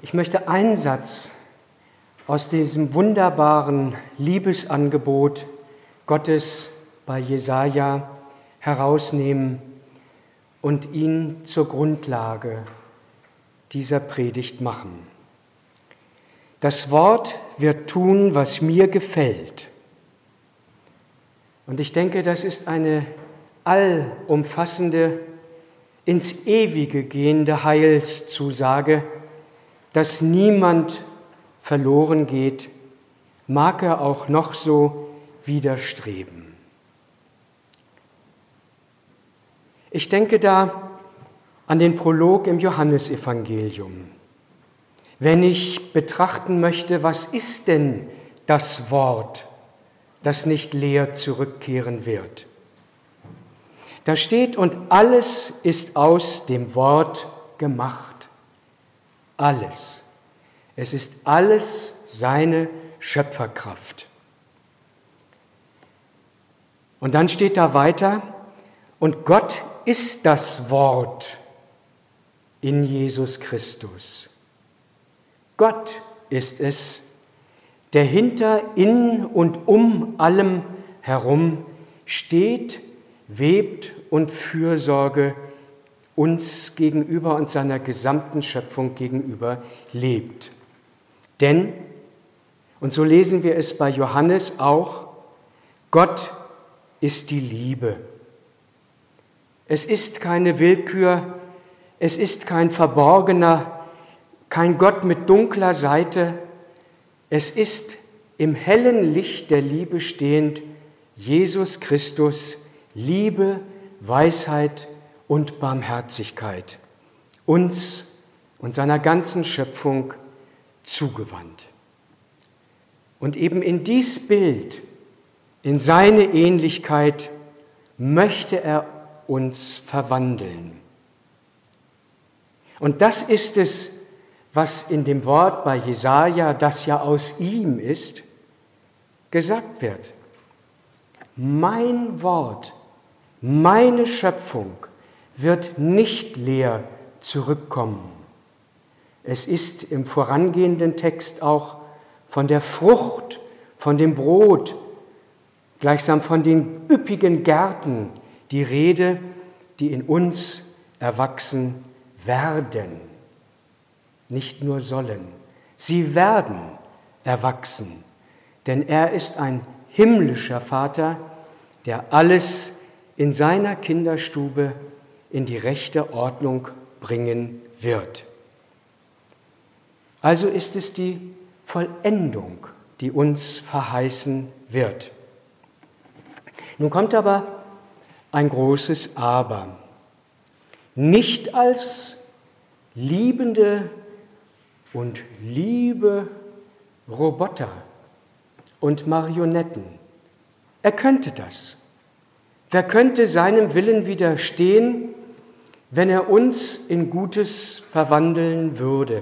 Ich möchte einen Satz aus diesem wunderbaren Liebesangebot Gottes bei Jesaja herausnehmen und ihn zur Grundlage dieser Predigt machen. Das Wort wird tun, was mir gefällt. Und ich denke, das ist eine allumfassende, ins Ewige gehende Heilszusage, dass niemand verloren geht, mag er auch noch so widerstreben. Ich denke da an den Prolog im Johannesevangelium. Wenn ich betrachten möchte, was ist denn das Wort, das nicht leer zurückkehren wird? Da steht, und alles ist aus dem Wort gemacht. Alles. Es ist alles seine Schöpferkraft. Und dann steht da weiter, und Gott ist das Wort in Jesus Christus. Gott ist es, der hinter, in und um allem herum steht, webt und Fürsorge uns gegenüber und seiner gesamten Schöpfung gegenüber lebt. Denn, und so lesen wir es bei Johannes auch, Gott ist die Liebe. Es ist keine Willkür, es ist kein Verborgener, kein Gott mit dunkler Seite. Es ist im hellen Licht der Liebe stehend Jesus Christus, Liebe, Weisheit und Barmherzigkeit, uns und seiner ganzen Schöpfung zugewandt. Und eben in dies Bild, in seine Ähnlichkeit, möchte er uns verwandeln. Und das ist es, was in dem Wort bei Jesaja, das ja aus ihm ist, gesagt wird. Mein Wort, meine Schöpfung wird nicht leer zurückkommen. Es ist im vorangehenden Text auch von der Frucht, von dem Brot, gleichsam von den üppigen Gärten die Rede, die in uns erwachsen werden. Nicht nur sollen, sie werden erwachsen, denn er ist ein himmlischer Vater, der alles in seiner Kinderstube in die rechte Ordnung bringen wird. Also ist es die Vollendung, die uns verheißen wird. Nun kommt aber ein großes Aber. Nicht als liebende und liebe Roboter und Marionetten. Er könnte das. Wer könnte seinem Willen widerstehen, wenn er uns in Gutes verwandeln würde?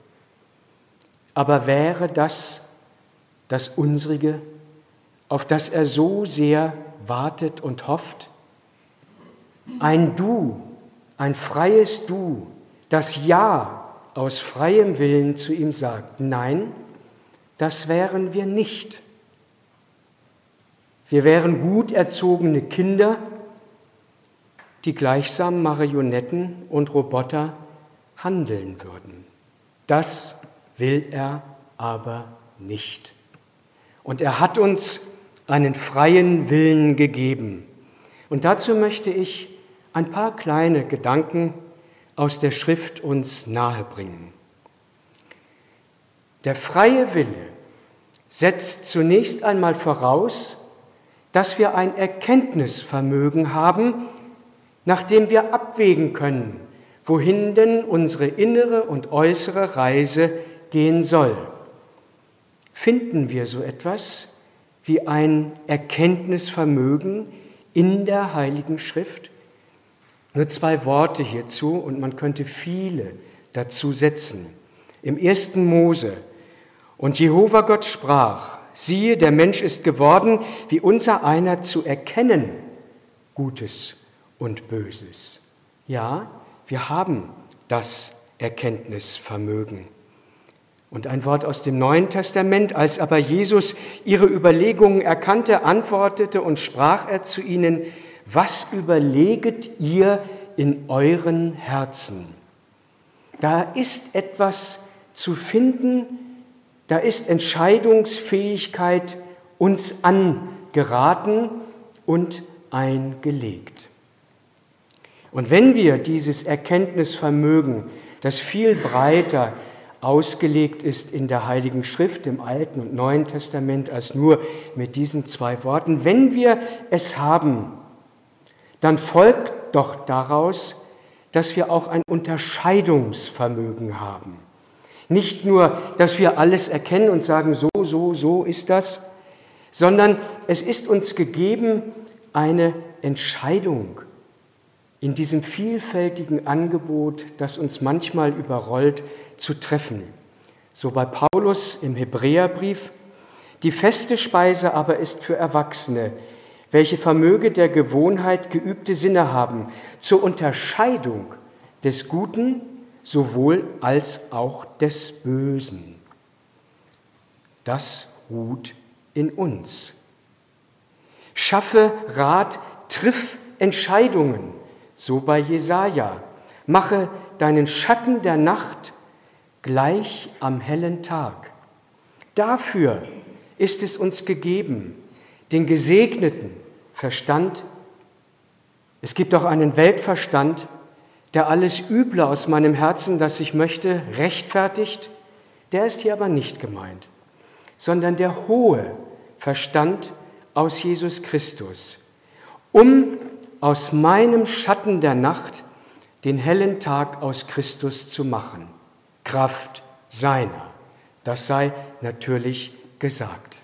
Aber wäre das das Unsrige, auf das er so sehr wartet und hofft? Ein Du, ein freies Du, das Ja aus freiem Willen zu ihm sagt. Nein, das wären wir nicht. Wir wären gut erzogene Kinder, die gleichsam Marionetten und Roboter handeln würden. Das will er aber nicht. Und er hat uns einen freien Willen gegeben. Und dazu möchte ich ein paar kleine Gedanken aus der Schrift uns nahebringen. Der freie Wille setzt zunächst einmal voraus, dass wir ein Erkenntnisvermögen haben, nach dem wir abwägen können, wohin denn unsere innere und äußere Reise gehen soll. Finden wir so etwas wie ein Erkenntnisvermögen in der Heiligen Schrift? Nur 2 Worte hierzu und man könnte viele dazu setzen. Im 1. Mose: Und Jehova Gott sprach, siehe, der Mensch ist geworden, wie unser einer zu erkennen, Gutes und Böses. Ja, wir haben das Erkenntnisvermögen. Und ein Wort aus dem Neuen Testament: Als aber Jesus ihre Überlegungen erkannte, antwortete und sprach er zu ihnen: Was überleget ihr in euren Herzen? Da ist etwas zu finden, da ist Entscheidungsfähigkeit uns angeraten und eingelegt. Und wenn wir dieses Erkenntnisvermögen, das viel breiter ausgelegt ist in der Heiligen Schrift, im Alten und Neuen Testament, als nur mit diesen 2 Worten, wenn wir es haben, dann folgt doch daraus, dass wir auch ein Unterscheidungsvermögen haben. Nicht nur, dass wir alles erkennen und sagen, so ist das, sondern es ist uns gegeben, eine Entscheidung in diesem vielfältigen Angebot, das uns manchmal überrollt, zu treffen. So bei Paulus im Hebräerbrief: Die feste Speise aber ist für Erwachsene, welche vermöge der Gewohnheit geübte Sinne haben, zur Unterscheidung des Guten sowohl als auch des Bösen. Das ruht in uns. Schaffe Rat, triff Entscheidungen, so bei Jesaja. Mache deinen Schatten der Nacht gleich am hellen Tag. Dafür ist es uns gegeben, den gesegneten Verstand. Es gibt auch einen Weltverstand, der alles Üble aus meinem Herzen, das ich möchte, rechtfertigt. Der ist hier aber nicht gemeint, sondern der hohe Verstand aus Jesus Christus, um aus meinem Schatten der Nacht den hellen Tag aus Christus zu machen. Kraft seiner, das sei natürlich gesagt.